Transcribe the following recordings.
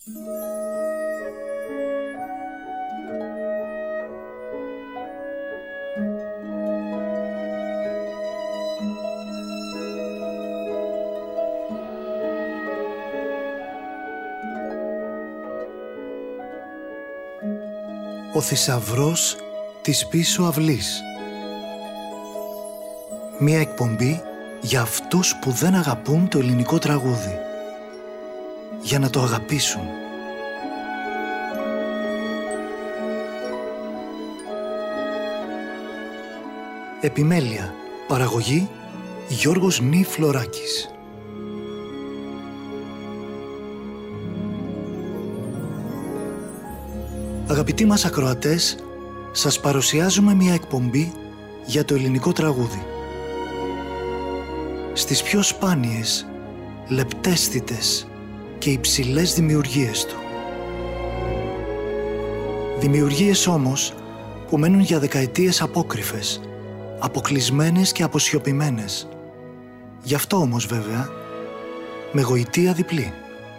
Ο θησαυρός της πίσω αυλής. Μία εκπομπή για αυτούς που δεν αγαπούν το ελληνικό τραγούδι. Για να το αγαπήσουν. Επιμέλεια. Παραγωγή Γιώργος Νι Φλωράκης. Αγαπητοί μας ακροατές, σας παρουσιάζουμε μια εκπομπή για το ελληνικό τραγούδι. Στις πιο σπάνιες, λεπτέστητες και υψηλές δημιουργίες του. Δημιουργίες όμως που μένουν για δεκαετίες απόκρυφες, αποκλεισμένες και αποσιωπημένες. Γι' αυτό όμως βέβαια, με γοητεία διπλή.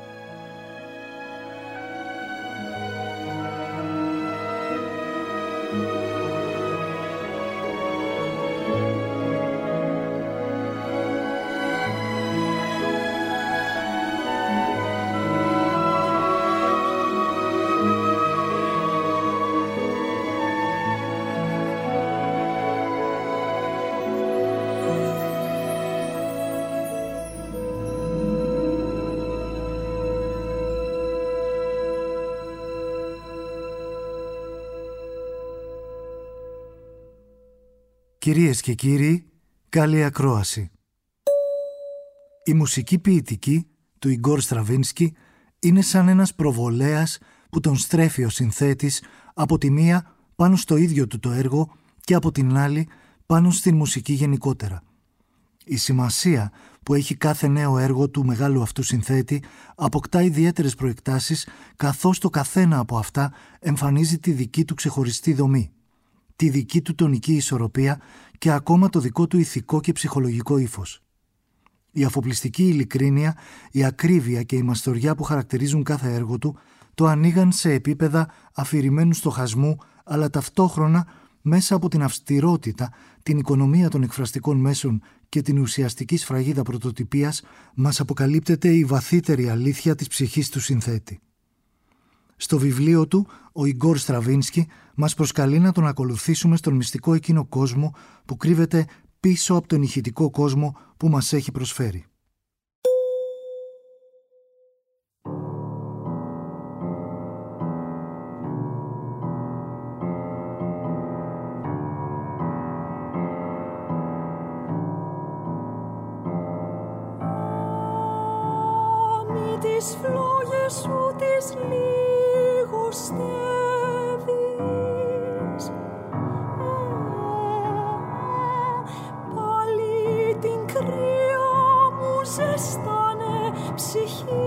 Κυρίες και κύριοι, καλή ακρόαση. Η μουσική ποιητική του Ιγκόρ Στραβίνσκι είναι σαν ένας προβολέας που τον στρέφει ο συνθέτης από τη μία πάνω στο ίδιο του το έργο και από την άλλη πάνω στην μουσική γενικότερα. Η σημασία που έχει κάθε νέο έργο του μεγάλου αυτού συνθέτη αποκτά ιδιαίτερες προεκτάσεις, καθώς το καθένα από αυτά εμφανίζει τη δική του ξεχωριστή δομή, τη δική του τονική ισορροπία και ακόμα το δικό του ηθικό και ψυχολογικό ύφος. Η αφοπλιστική ειλικρίνεια, η ακρίβεια και η μαστοριά που χαρακτηρίζουν κάθε έργο του το ανοίγαν σε επίπεδα αφηρημένου στοχασμού, αλλά ταυτόχρονα μέσα από την αυστηρότητα, την οικονομία των εκφραστικών μέσων και την ουσιαστική σφραγίδα πρωτοτυπίας μας αποκαλύπτεται η βαθύτερη αλήθεια της ψυχής του συνθέτη. Στο βιβλίο του, ο Ιγκόρ Στραβίνσκι μας προσκαλεί να τον ακολουθήσουμε στον μυστικό εκείνο κόσμο που κρύβεται πίσω από τον ηχητικό κόσμο που μας έχει προσφέρει. Με τις φλόγες σου τις λιγοστεύεις, πάλι την κρύα μου ζεστάνε ψυχή.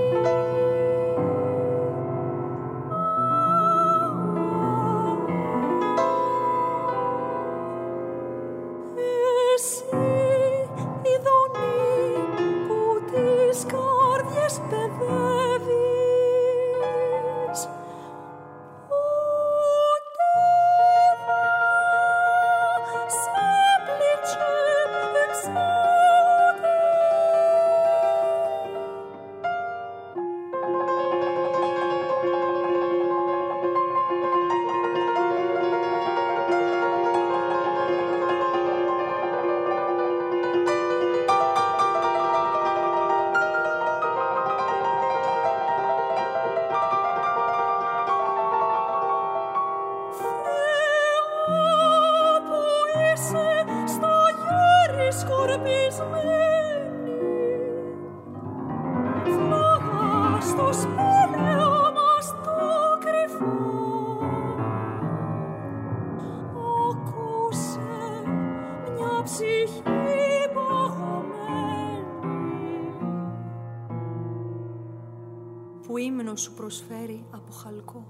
Που ύμνο σου προσφέρει από χαλκό.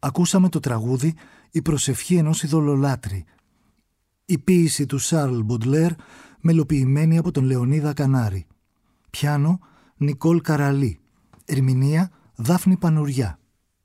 Ακούσαμε το τραγούδι «Η προσευχή ενός ειδωλολάτρη». Η ποίηση του Σάρλ Μποντλέρ, μελοποιημένη από τον Λεωνίδα Κανάρη. Πιάνο Νικόλ Καραλή. Ερμηνεία Δάφνη Πανουριά.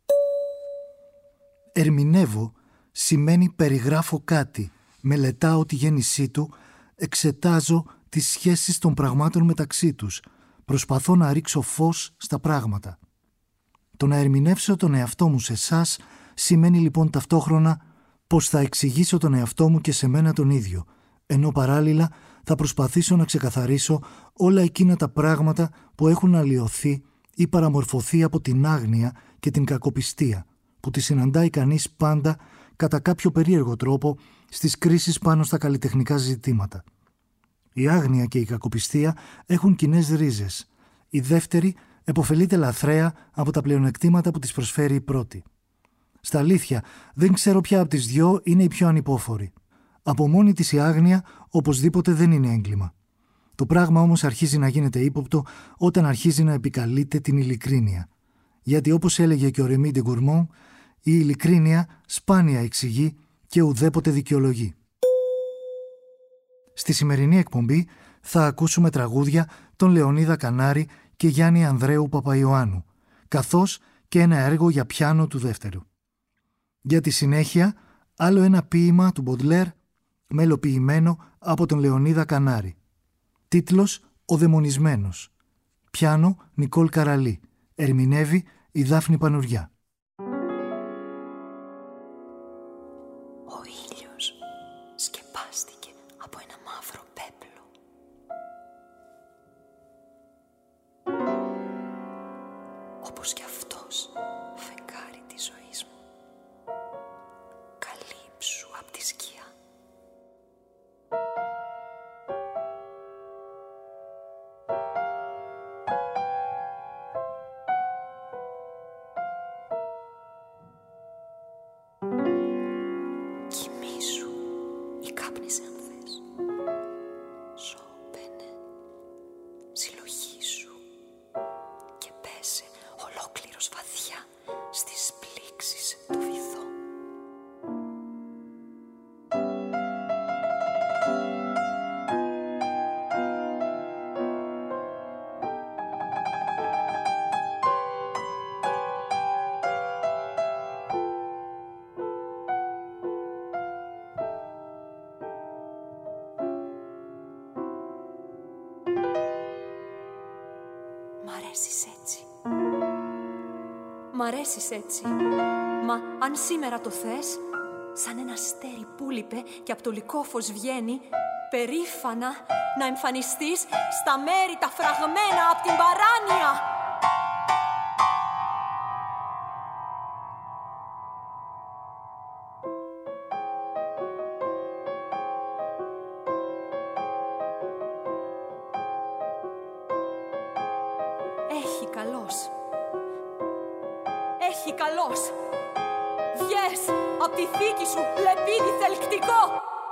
Ερμηνεύω σημαίνει περιγράφω κάτι, μελετάω τη γέννησή του, εξετάζω τις σχέσεις των πραγμάτων μεταξύ τους, προσπαθώ να ρίξω φως στα πράγματα. Το να ερμηνεύσω τον εαυτό μου σε εσάς σημαίνει λοιπόν ταυτόχρονα πως θα εξηγήσω τον εαυτό μου και σε μένα τον ίδιο, ενώ παράλληλα θα προσπαθήσω να ξεκαθαρίσω όλα εκείνα τα πράγματα που έχουν αλλοιωθεί ή παραμορφωθεί από την άγνοια και την κακοπιστία, που τη συναντάει κανείς πάντα κατά κάποιο περίεργο τρόπο στις κρίσεις πάνω στα καλλιτεχνικά ζητήματα. Η άγνοια και η κακοπιστία έχουν κοινές ρίζες. Η δεύτερη επωφελείται λαθρέα από τα πλεονεκτήματα που της προσφέρει η πρώτη. Στα αλήθεια, δεν ξέρω ποια από τις δυο είναι η πιο ανυπόφορη. Από μόνη της η άγνοια οπωσδήποτε δεν είναι έγκλημα. Το πράγμα όμως αρχίζει να γίνεται ύποπτο όταν αρχίζει να επικαλείται την ειλικρίνεια. Γιατί όπως έλεγε και ο Ρεμί ντε Γκουρμόν, η ειλικρίνεια σπάνια εξηγεί και ουδέποτε δικαιολογεί. Στη σημερινή εκπομπή θα ακούσουμε τραγούδια των Λεωνίδα Κανάρη και Γιάννη Ανδρέου Παπαϊωάννου, καθώς και ένα έργο για πιάνο του δεύτερου. Για τη συνέχεια, άλλο ένα ποίημα του Μποντλέρ, μελοποιημένο από τον Λεωνίδα Κανάρη. Τίτλος «Ο Δαιμονισμένος». Πιάνο Νικόλ Καραλή. Ερμηνεύει η Δάφνη Πανουριά. Ο ήλιος σκεπάστηκε από ένα μαύρο πέπλο. Όπως κι αυτός φεγγάρι της ζωής μου. Καλύψου απ' τη σκιά. Κοιμήσου ή κάπνισε αν θες. Σώπαινε, συλλογήσου και πέσε ολόκληρος βαθιά στις πλήξεις του βυθού. Μ' αρέσεις έτσι. Μ' αρέσεις έτσι. Μα αν σήμερα το θες, σαν ένα αστέρι που λείπε και από το λυκόφως βγαίνει, περήφανα να εμφανιστείς στα μέρη τα φραγμένα από την παράνοια. Έχει καλός. Έχει καλός. Βγες απ' τη θήκη σου, λεπίδι θελκτικό.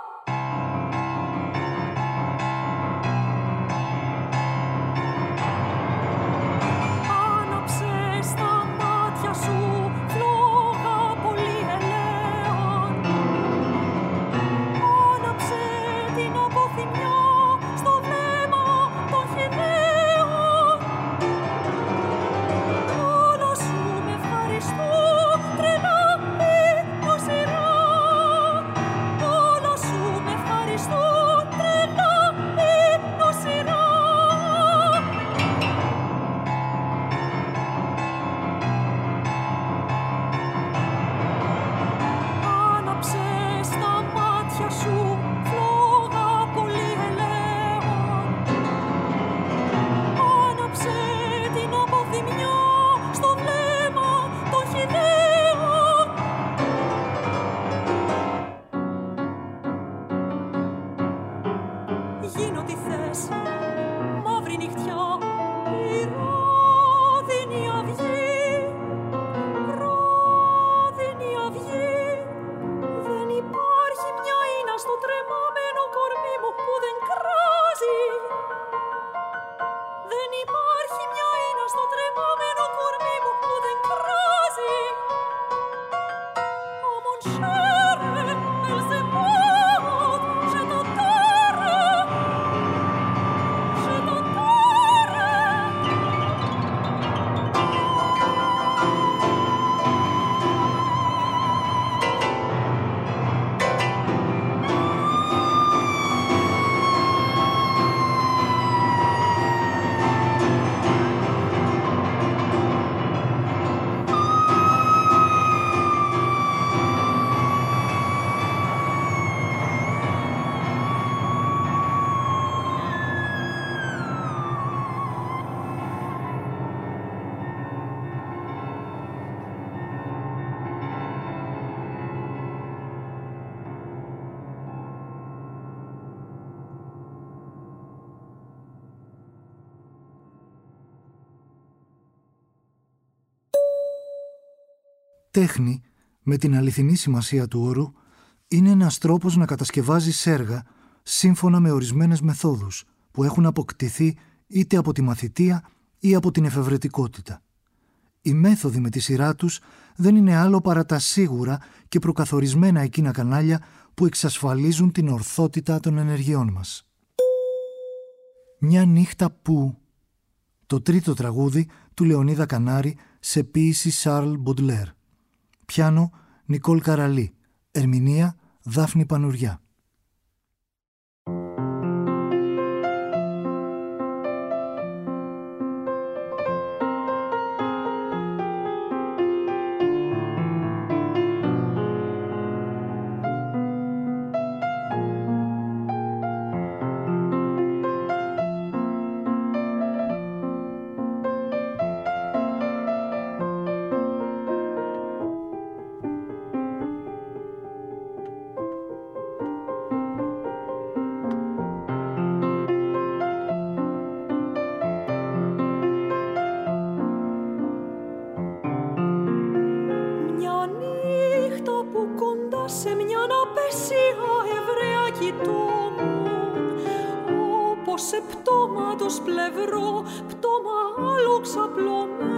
Άναψε στα μάτια σου φλόγα πολύ ελαίων. Άναψε την αποθυμιά στο βλέμμα των χυδαίων. Όλα σου με ευχαριστώ τρελά ή νοσηρά. Όλα Τέχνη, με την αληθινή σημασία του όρου, είναι ένας τρόπος να κατασκευάζεις έργα σύμφωνα με ορισμένες μεθόδους που έχουν αποκτηθεί είτε από τη μαθητεία ή από την εφευρετικότητα. Οι μέθοδοι με τη σειρά τους δεν είναι άλλο παρά τα σίγουρα και προκαθορισμένα εκείνα κανάλια που εξασφαλίζουν την ορθότητα των ενεργειών μας. Μια νύχτα που... Το τρίτο τραγούδι του Λεωνίδα Κανάρη σε ποίηση Σαρλ Μποντλέρ. Πιάνο Νικόλ Καραλή. Ερμηνεία Δάφνη Πανουριά. σε πτώματος πλευρό, πτώμα άλλο ξαπλωμένο.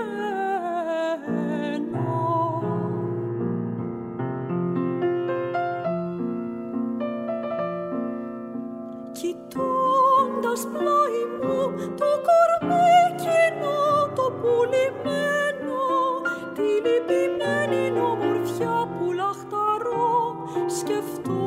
Κοιτώντας πλάι μου το κορμί κοινό, το πουλημένο, τη λυπημένη ομορφιά που λαχταρώ σκεφτόμουν.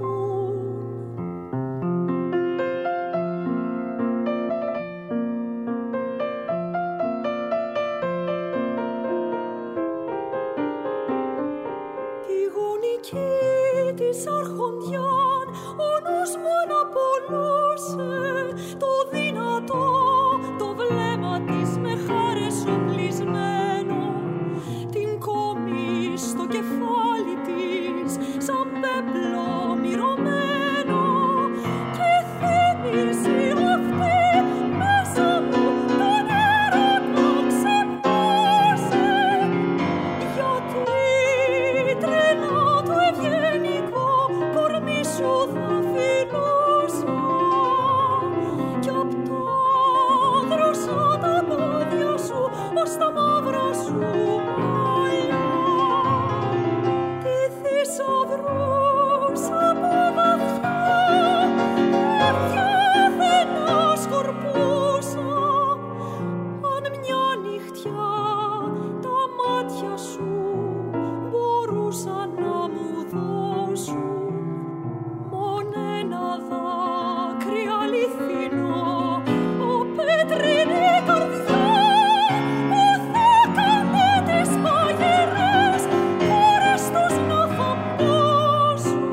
Τη γονική της αρχοντιάν ο νους μου αναπολούσε, το δυνατό το βλέμμα της με χάρες οπλισμένο, την κόμη στο κεφάλι της σαν πέπλο μυρωμένο, και θύμιζε αυτή μέσα μου τον έρωτα ξεπνούσε, γιατί τρελά το ευγενικό κορμί σου θα φιλούσα, κι απ' τα δροσά τα πόδια σου ως τα μαύρα σου μαλλιά. Τι θησαυρούς από βαθιά καρδιά δεν ασκορπούσα, αν μια νυχτιά τα μάτια σου μπορούσαν να μου δώσουν μόνο ένα δάκρυ αληθινό, ο πέτρινη καρδιά που θα έκανε τις παγερές κόρες τους να θαμπόσουν,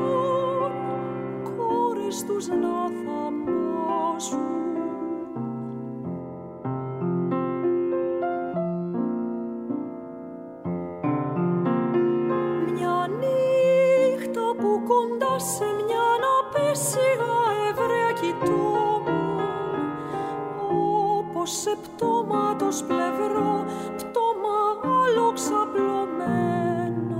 κόρες τους να θαμπόσουν. Μια νύχτα που κοντά σε μια απέσια ευραία κοιτόμουν, όπως σε πτώματος πλευρό, πτώμα άλλο ξαπλωμένο.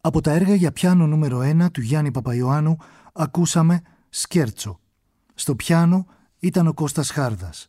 Από τα έργα για πιάνο νούμερο 1 του Γιάννη Παπαϊωάννου ακούσαμε Σκέρτσο. Στο πιάνο ήταν ο Κώστας Χάρδας.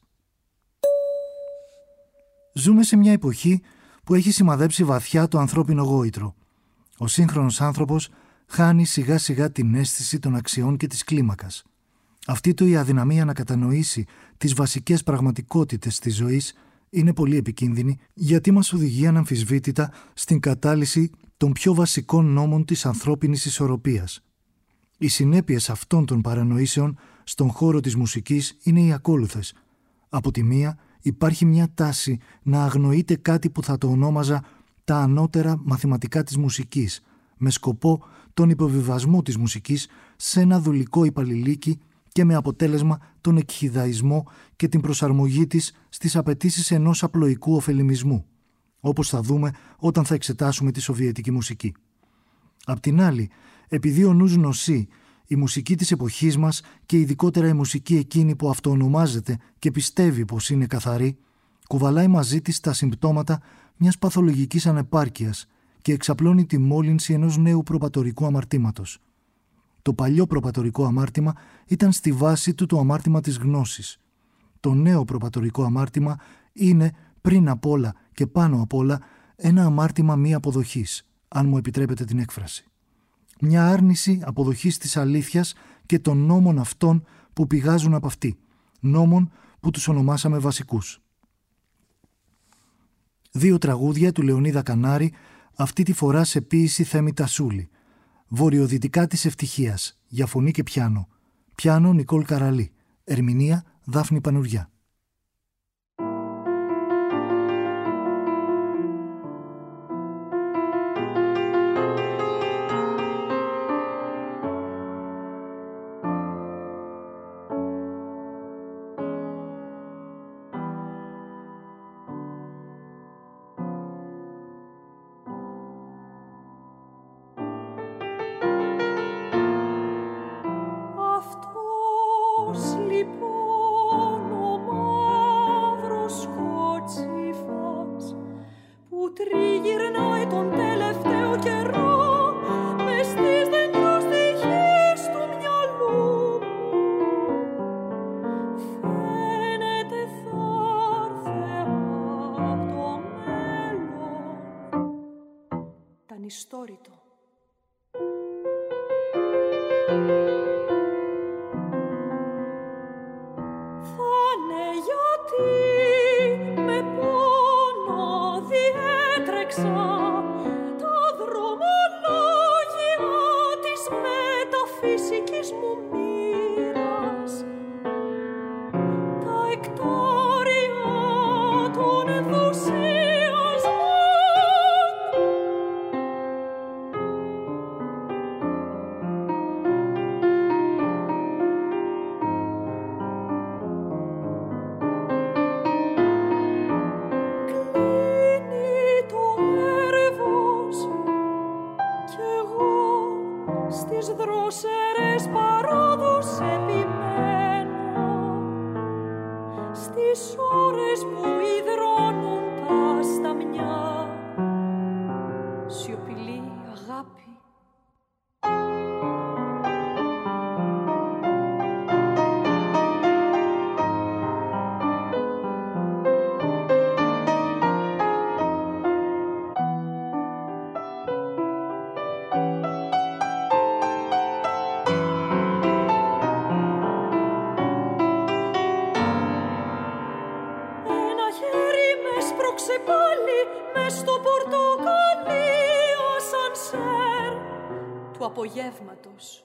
Ζούμε σε μια εποχή που έχει σημαδέψει βαθιά το ανθρώπινο γόητρο. Ο σύγχρονος άνθρωπος χάνει σιγά σιγά την αίσθηση των αξιών και της κλίμακας. Αυτή του η αδυναμία να κατανοήσει τις βασικές πραγματικότητες της ζωής είναι πολύ επικίνδυνη, γιατί μας οδηγεί αναμφισβήτητα στην κατάλυση των πιο βασικών νόμων της ανθρώπινης ισορροπίας. Οι συνέπειες αυτών των παρανοήσεων στον χώρο της μουσικής είναι οι ακόλουθες. Από τη μία, υπάρχει μια τάση να αγνοείται κάτι που θα το ονόμαζα τα ανώτερα μαθηματικά της μουσικής, με σκοπό τον υποβιβασμό της μουσικής σε ένα δουλικό υπαλληλίκι και με αποτέλεσμα τον εκχυδαϊσμό και την προσαρμογή της στις απαιτήσεις ενός απλοϊκού ωφελημισμού, όπως θα δούμε όταν θα εξετάσουμε τη σοβιετική μουσική. Απ' την άλλη, επειδή ο νους νοσεί, η μουσική της εποχής μας και ειδικότερα η μουσική εκείνη που αυτοονομάζεται και πιστεύει πως είναι καθαρή, κουβαλάει μαζί της τα συμπτώματα μιας παθολογικής ανεπάρκειας και εξαπλώνει τη μόλυνση ενός νέου προπατορικού αμαρτήματος. Το παλιό προπατορικό αμάρτημα ήταν στη βάση του το αμάρτημα της γνώσης. Το νέο προπατορικό αμάρτημα είναι πριν απ' όλα και πάνω απ' όλα ένα αμάρτημα μη αποδοχής, αν μου επιτρέπετε την έκφραση. Μια άρνηση αποδοχής της αλήθειας και των νόμων αυτών που πηγάζουν από αυτή, νόμων που τους ονομάσαμε βασικούς. 2 τραγούδια του Λεωνίδα Κανάρη, αυτή τη φορά σε ποίηση Θέμη Τασούλη. Βορειοδυτικά της ευτυχίας, για φωνή και πιάνο. Πιάνο Νικόλ Καραλή. Ερμηνεία Δάφνη Πανουριά. Ανιστόρητο. Φάνε γιατί με πόνο διέτρεξα τα δρομολόγια της μεταφυσικής μου μοίρας, τα εκτάρια των ενθουσιασμών. Στις δρόσερες παρόδους επιμένω, στις ώρες που υδρώνουν τα σταμιά. Σιωπηλή αγάπη. Του απογεύματος.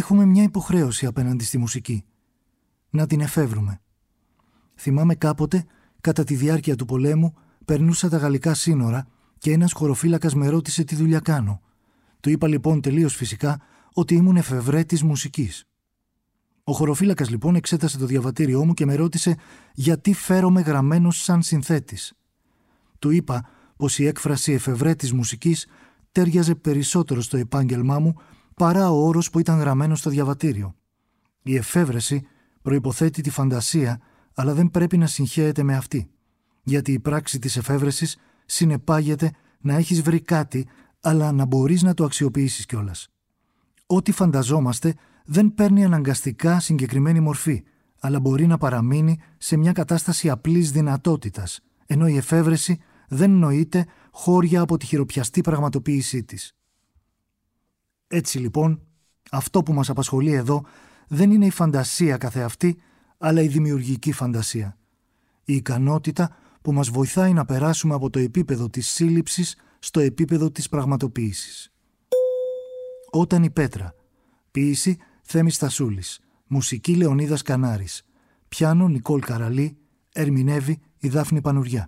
Έχουμε μια υποχρέωση απέναντι στη μουσική. Να την εφεύρουμε. Θυμάμαι κάποτε, κατά τη διάρκεια του πολέμου, περνούσα τα γαλλικά σύνορα και ένας χωροφύλακας με ρώτησε τι δουλειά κάνω. Του είπα λοιπόν τελείως φυσικά ότι ήμουν εφευρέτης μουσικής. Ο χωροφύλακας λοιπόν εξέτασε το διαβατήριό μου και με ρώτησε γιατί φέρομαι γραμμένος σαν συνθέτης. Του είπα πως η έκφραση εφευρέτης μουσικής τέριαζε περισσότερο στο επάγγελμά μου παρά ο όρος που ήταν γραμμένος στο διαβατήριο. Η εφεύρεση προϋποθέτει τη φαντασία, αλλά δεν πρέπει να συγχέεται με αυτή, γιατί η πράξη της εφεύρεσης συνεπάγεται να έχεις βρει κάτι, αλλά να μπορείς να το αξιοποιήσεις κιόλας. Ό,τι φανταζόμαστε δεν παίρνει αναγκαστικά συγκεκριμένη μορφή, αλλά μπορεί να παραμείνει σε μια κατάσταση απλής δυνατότητας, ενώ η εφεύρεση δεν νοείται χώρια από τη χειροπιαστή πραγματοποίησή της. Έτσι λοιπόν, αυτό που μας απασχολεί εδώ δεν είναι η φαντασία καθεαυτή, αλλά η δημιουργική φαντασία. Η ικανότητα που μας βοηθάει να περάσουμε από το επίπεδο της σύλληψης στο επίπεδο της πραγματοποίησης. Όταν η Πέτρα. Ποίηση Θέμης Στασούλης. Μουσική Λεωνίδας Κανάρης. Πιάνο Νικόλ Καραλή. Ερμηνεύει η Δάφνη Πανουριά.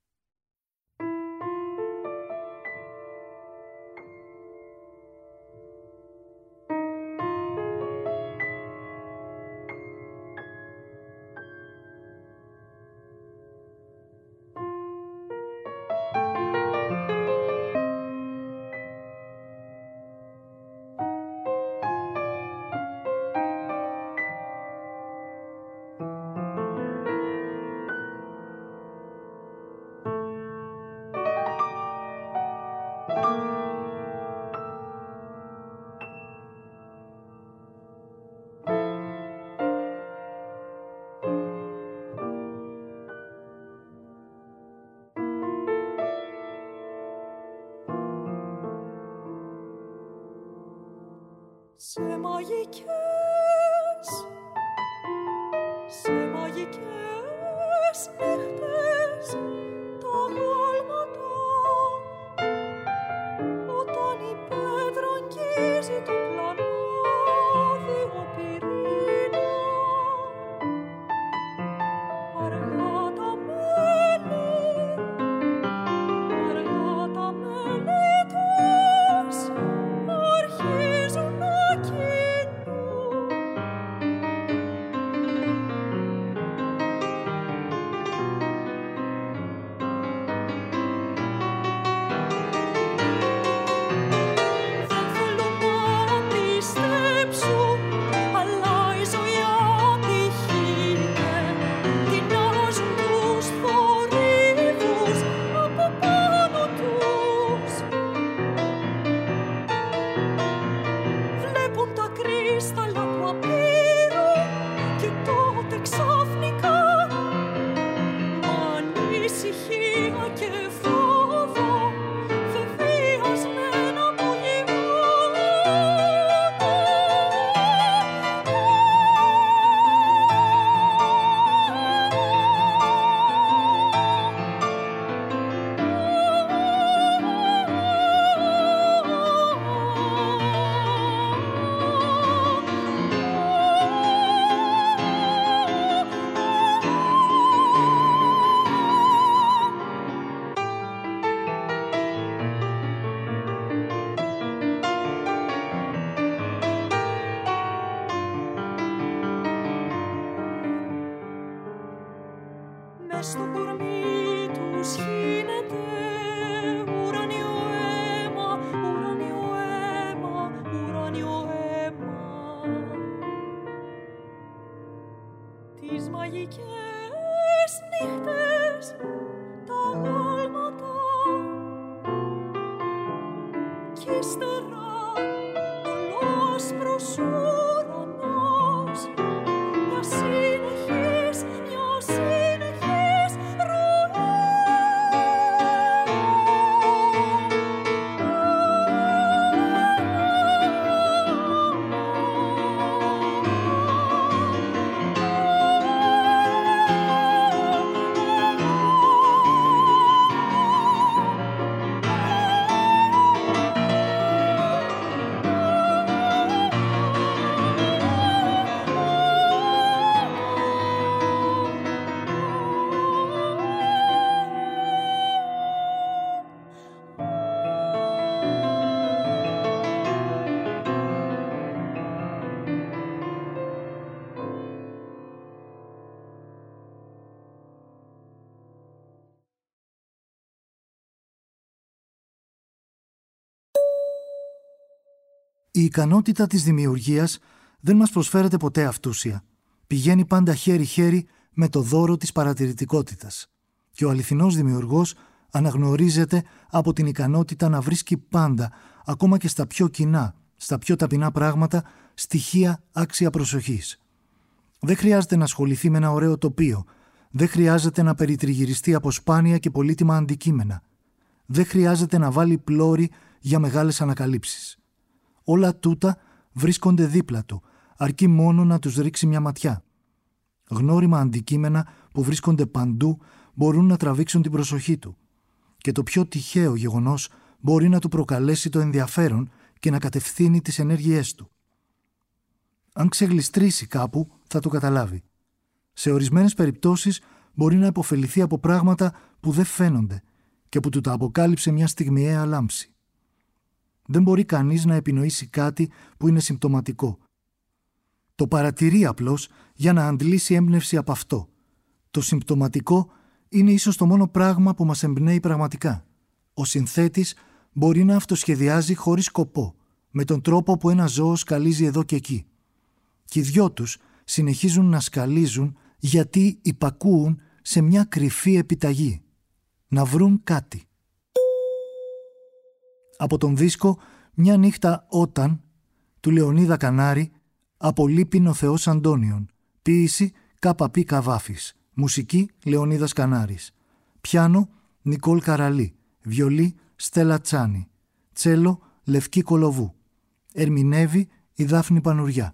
Σε μαγικές νύχτες τα γάλματα, όταν η πέτρα αγγίζει το πλανάδιο πυρήνα, αργά τα μέλη τους αρχίζουν να κινούν. Στο κορμί τους χύνεται ουράνιο αίμα, ουράνιο αίμα, ουράνιο αίμα. Τις μαγικές νύχτες τα γάλματα κι ύστερα ολόσπρος ουρανός, μια συνεχής, μια συνεχής ροή. Η ικανότητα της δημιουργίας δεν μας προσφέρεται ποτέ αυτούσια. Πηγαίνει πάντα χέρι-χέρι με το δώρο της παρατηρητικότητας. Και ο αληθινός δημιουργός αναγνωρίζεται από την ικανότητα να βρίσκει πάντα, ακόμα και στα πιο κοινά, στα πιο ταπεινά πράγματα, στοιχεία άξια προσοχής. Δεν χρειάζεται να ασχοληθεί με ένα ωραίο τοπίο. Δεν χρειάζεται να περιτριγυριστεί από σπάνια και πολύτιμα αντικείμενα. Δεν χρειάζεται να βάλει πλώρη για μεγάλες ανακαλύψεις. Όλα τούτα βρίσκονται δίπλα του, αρκεί μόνο να τους ρίξει μια ματιά. Γνώριμα αντικείμενα που βρίσκονται παντού μπορούν να τραβήξουν την προσοχή του. Και το πιο τυχαίο γεγονός μπορεί να του προκαλέσει το ενδιαφέρον και να κατευθύνει τις ενέργειές του. Αν ξεγλιστρήσει κάπου, θα το καταλάβει. Σε ορισμένες περιπτώσεις μπορεί να υποφεληθεί από πράγματα που δεν φαίνονται και που του τα αποκάλυψε μια στιγμιαία λάμψη. Δεν μπορεί κανείς να επινοήσει κάτι που είναι συμπτωματικό. Το παρατηρεί απλώς για να αντλήσει έμπνευση από αυτό. Το συμπτωματικό είναι ίσως το μόνο πράγμα που μας εμπνέει πραγματικά. Ο συνθέτης μπορεί να αυτοσχεδιάζει χωρίς σκοπό, με τον τρόπο που ένα ζώο σκαλίζει εδώ και εκεί. Και οι δυο τους συνεχίζουν να σκαλίζουν γιατί υπακούουν σε μια κρυφή επιταγή. Να βρουν κάτι. Από τον δίσκο «Μια νύχτα όταν» του Λεωνίδα Κανάρη, από Λύπην ο Θεός Αντώνιον, ποίηση Κ.Π. Καβάφης, μουσική Λεωνίδας Κανάρης, πιάνο Νικόλ Καραλή, βιολί Στέλλα Τσάνη, τσέλο Λευκή Κολοβού, ερμηνεύει η Δάφνη Πανουριά.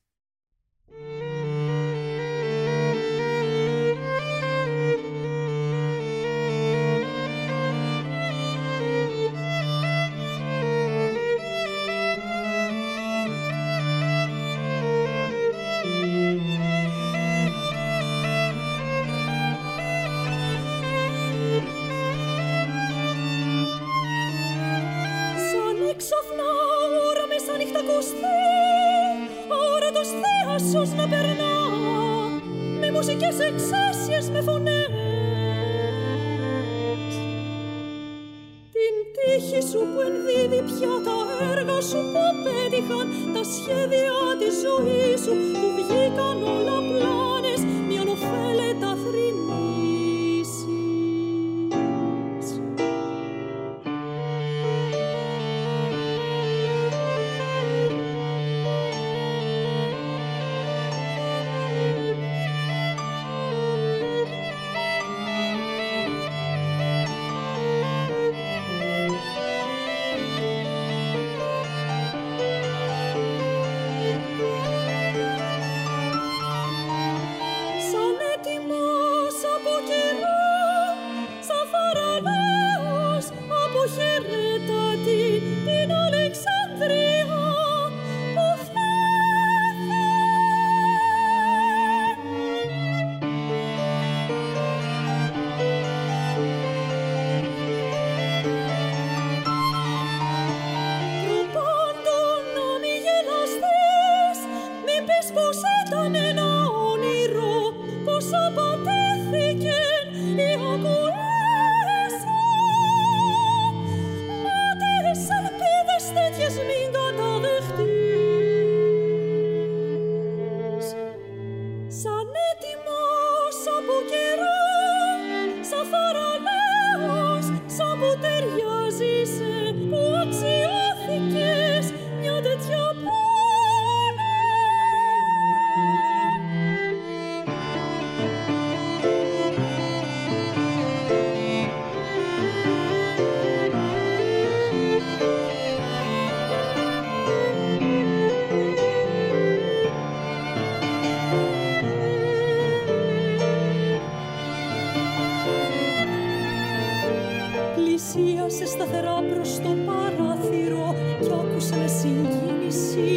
Πλησίασε σταθερά προς το παράθυρο κι άκουσε με συγκίνηση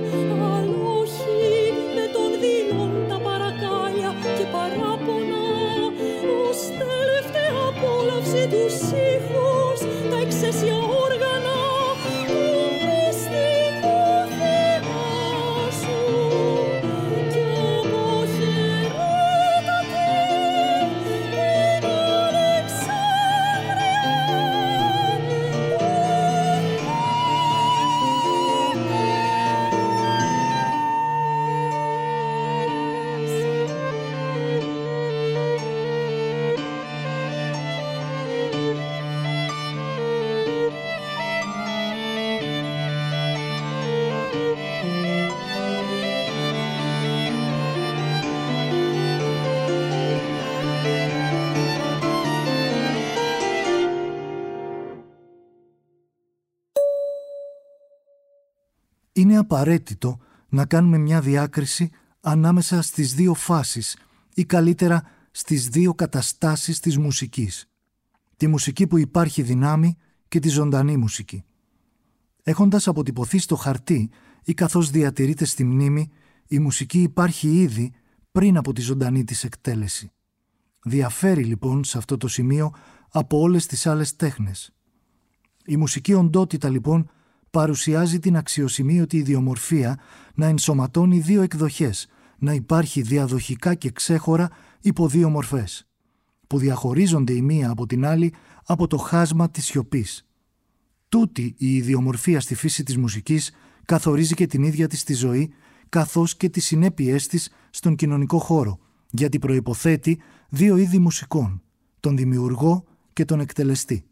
αλόχη με τον δειλόν τα παρακάλια και παράπονα ως τελευταία απόλαυση τους ήχους τα εξαίσια όργανα του μυστικού Θεάσου κι αποχαιρέτατε την Αλεξάνδρεια. Είναι απαραίτητο να κάνουμε μια διάκριση ανάμεσα στις δύο φάσεις ή καλύτερα στις δύο καταστάσεις της μουσικής. Τη μουσική που υπάρχει δυνάμει και τη ζωντανή μουσική. Έχοντας αποτυπωθεί στο χαρτί ή καθώς διατηρείται στη μνήμη, η μουσική υπάρχει ήδη πριν από τη ζωντανή της εκτέλεση. Διαφέρει λοιπόν σε αυτό το σημείο από όλες τις άλλες τέχνες. Η μουσική οντότητα λοιπόν παρουσιάζει την αξιοσημείωτη ιδιομορφία να ενσωματώνει δύο εκδοχές, να υπάρχει διαδοχικά και ξέχωρα υπό δύο μορφές, που διαχωρίζονται η μία από την άλλη από το χάσμα της σιωπής. Τούτη η ιδιομορφία στη φύση της μουσικής καθορίζει και την ίδια της τη ζωή, καθώς και τις συνέπειές της στον κοινωνικό χώρο, γιατί προϋποθέτει δύο είδη μουσικών, τον δημιουργό και τον εκτελεστή.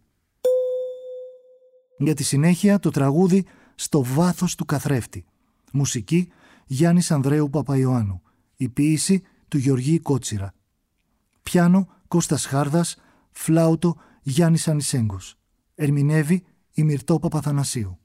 Για τη συνέχεια το τραγούδι «Στο βάθος του καθρέφτη». Μουσική Γιάννης Ανδρέου Παπαϊωάννου. Η ποίηση του Γεωργίου Κότσιρα. Πιάνο Κώστας Χάρδας. Φλάουτο Γιάννης Ανισέγκος. Ερμηνεύει η Μυρτώ Παπαθανασίου.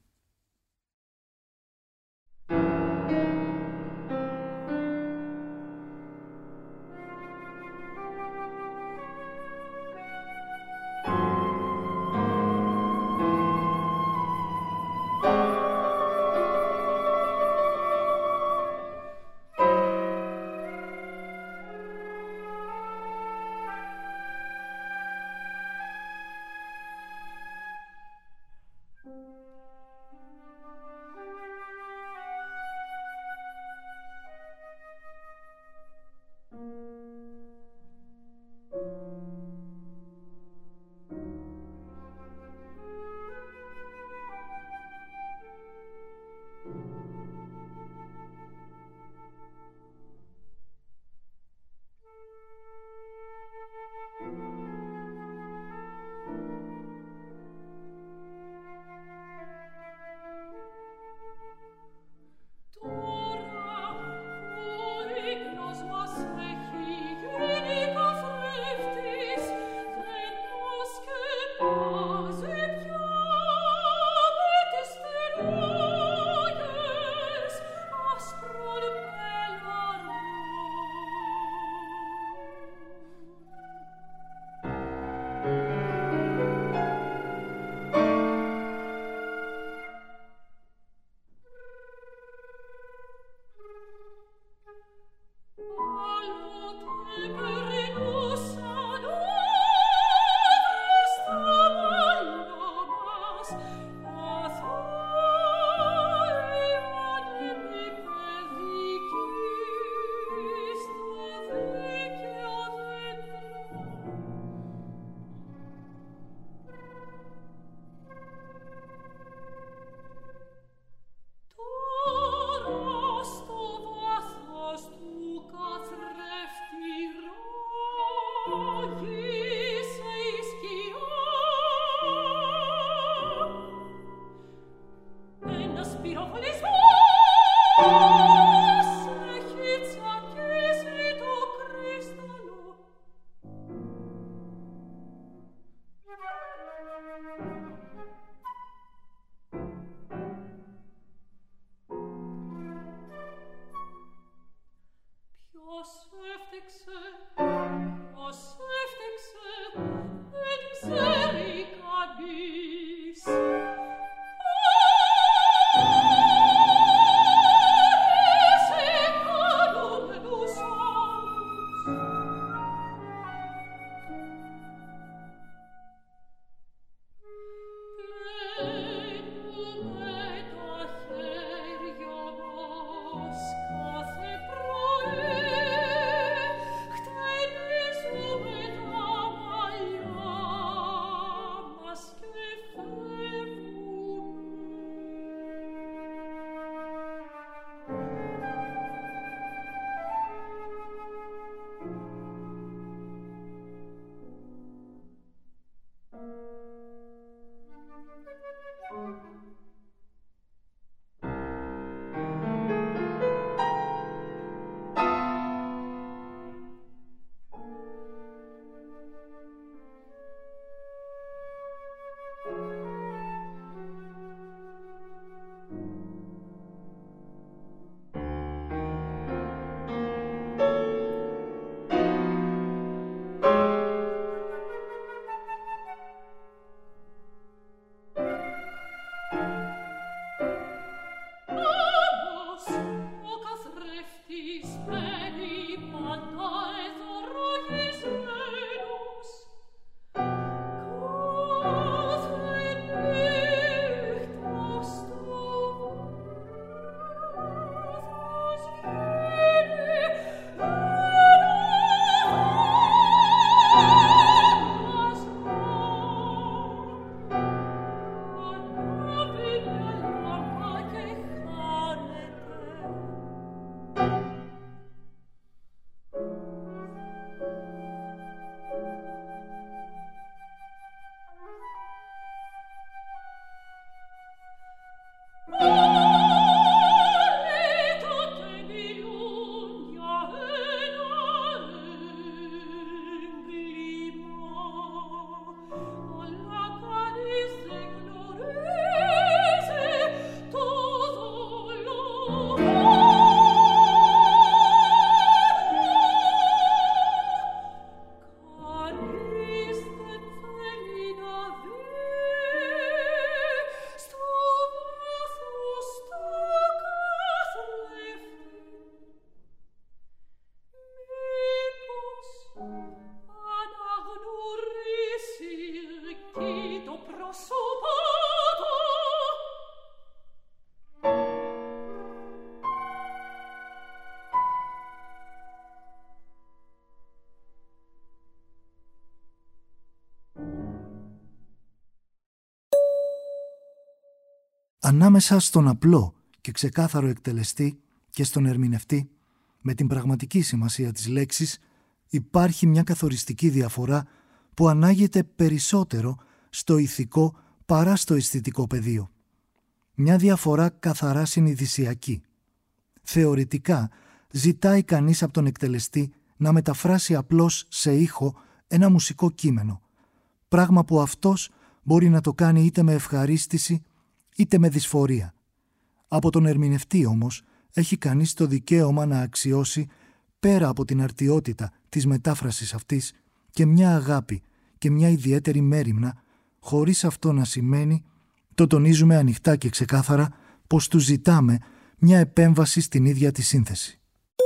Ανάμεσα στον απλό και ξεκάθαρο εκτελεστή και στον ερμηνευτή, με την πραγματική σημασία της λέξης, υπάρχει μια καθοριστική διαφορά που ανάγεται περισσότερο στο ηθικό παρά στο αισθητικό πεδίο. Μια διαφορά καθαρά συνειδησιακή. Θεωρητικά, ζητάει κανείς από τον εκτελεστή να μεταφράσει απλώς σε ήχο ένα μουσικό κείμενο, πράγμα που αυτός μπορεί να το κάνει είτε με ευχαρίστηση είτε με δυσφορία. Από τον ερμηνευτή όμως έχει κανείς το δικαίωμα να αξιώσει, πέρα από την αρτιότητα της μετάφρασης αυτής, και μια αγάπη και μια ιδιαίτερη μέριμνα, χωρίς αυτό να σημαίνει, το τονίζουμε ανοιχτά και ξεκάθαρα, πως του ζητάμε μια επέμβαση στην ίδια τη σύνθεση.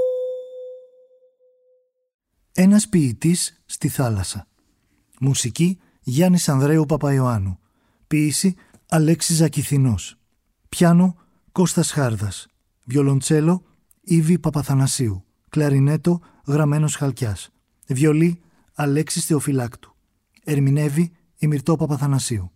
Ένας ποιητής στη θάλασσα. Μουσική Γιάννης Ανδρέου Παπαϊωάννου. Ποίηση Αλέξης Ζακηθινός. Πιάνο Κώστας Χάρδας. Βιολοντσέλο Ήβη Παπαθανασίου. Κλαρινέτο Γραμμένος Χαλκιάς. Βιολί Αλέξης Θεοφυλάκτου. Ερμηνεύει η Μυρτώ Παπαθανασίου.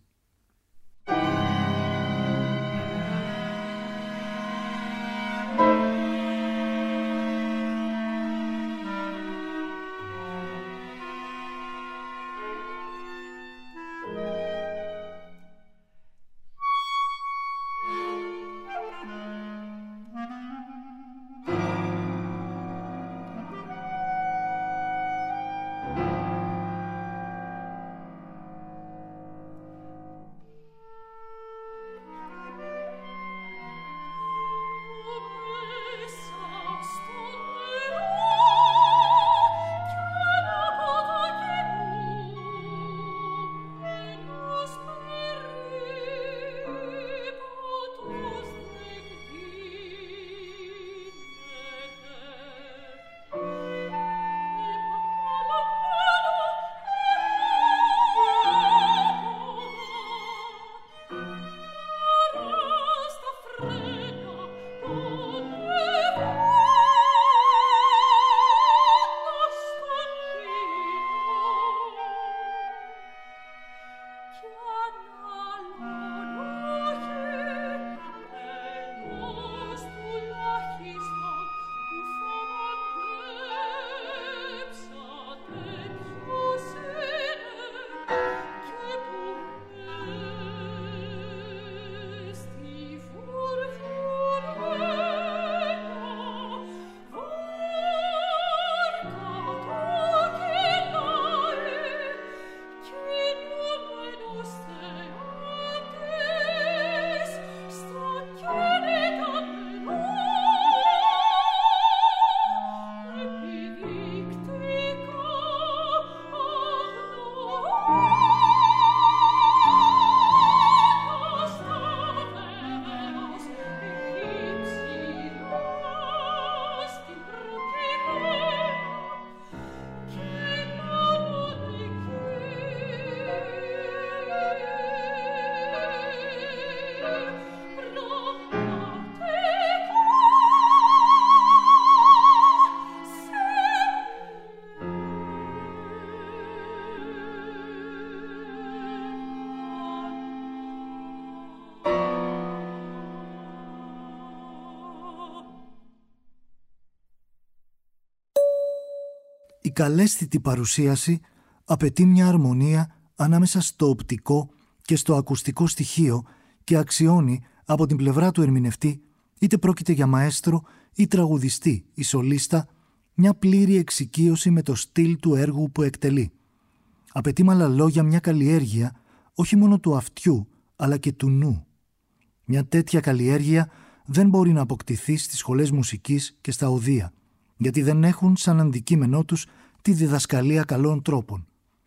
Η καλέσθητη παρουσίαση απαιτεί μια αρμονία ανάμεσα στο οπτικό και στο ακουστικό στοιχείο και αξιώνει από την πλευρά του ερμηνευτή, είτε πρόκειται για μαέστρο ή τραγουδιστή ή σολίστα, μια πλήρη εξοικείωση με το στυλ του έργου που εκτελεί. Απαιτεί με άλλα λόγια μια καλλιέργεια όχι μόνο του αυτιού αλλά και του νου. Μια τέτοια καλλιέργεια δεν μπορεί να αποκτηθεί στις σχολές μουσικής και στα οδεία, γιατί δεν έχουν σαν αντικείμενό τους τη διδασκαλία καλών τρόπων.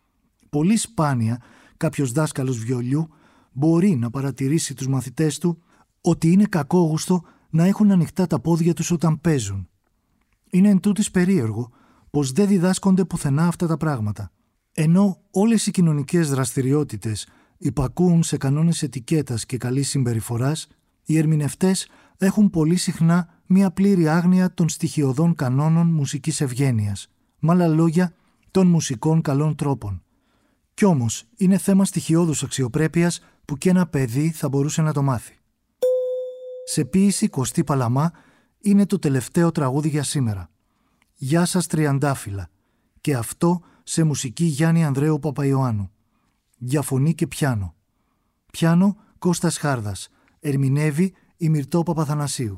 Πολύ σπάνια κάποιος δάσκαλος βιολιού μπορεί να παρατηρήσει τους μαθητές του ότι είναι κακόγουστο να έχουν ανοιχτά τα πόδια τους όταν παίζουν. Είναι εν τούτης περίεργο πως δεν διδάσκονται πουθενά αυτά τα πράγματα. Ενώ όλες οι κοινωνικές δραστηριότητες υπακούουν σε κανόνες ετικέτας και καλής συμπεριφοράς, οι ερμηνευτές έχουν πολύ συχνά μια πλήρη άγνοια των στοιχειωδών κανόνων μουσικής ευγένειας, με άλλα λόγια των μουσικών καλών τρόπων. Κι όμως είναι θέμα στοιχειώδους αξιοπρέπειας που και ένα παιδί θα μπορούσε να το μάθει. Σε ποίηση Κωστή Παλαμά είναι το τελευταίο τραγούδι για σήμερα. «Γεια σας Τριαντάφυλλα», και αυτό σε μουσική Γιάννη Ανδρέου Παπαϊωάννου. Για φωνή και πιάνο. Πιάνο Κώστας Χάρδας. Ερμηνεύει η Μυρτώ Παπαθανασίου.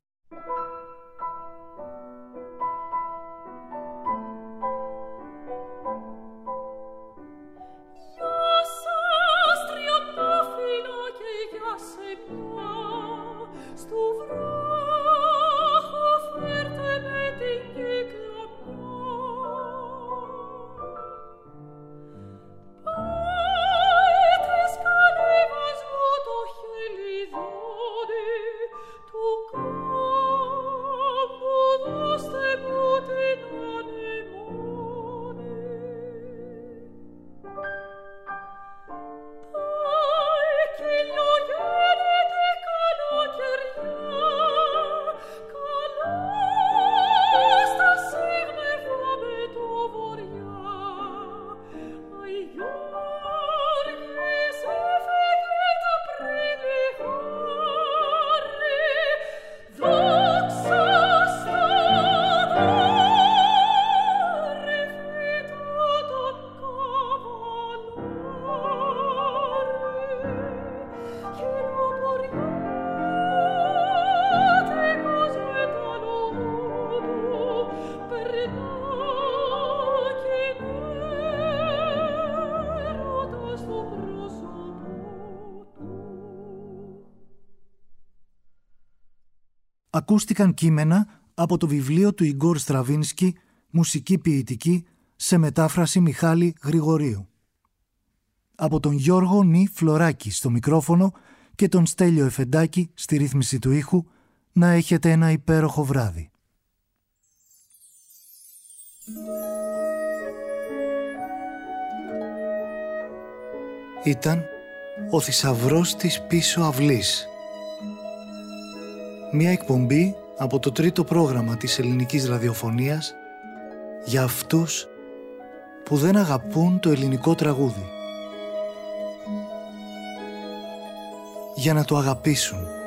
Ακούστηκαν κείμενα από το βιβλίο του Ιγκόρ Στραβίνσκι «Μουσική ποιητική» σε μετάφραση Μιχάλη Γρηγορίου. Από τον Γιώργο Νι Φλωράκη στο μικρόφωνο και τον Στέλιο Εφεντάκη στη ρύθμιση του ήχου, να έχετε ένα υπέροχο βράδυ. Ήταν ο θησαυρός της πίσω αυλής. Μια εκπομπή από το τρίτο πρόγραμμα της ελληνικής ραδιοφωνίας για αυτούς που δεν αγαπούν το ελληνικό τραγούδι. Για να το αγαπήσουν.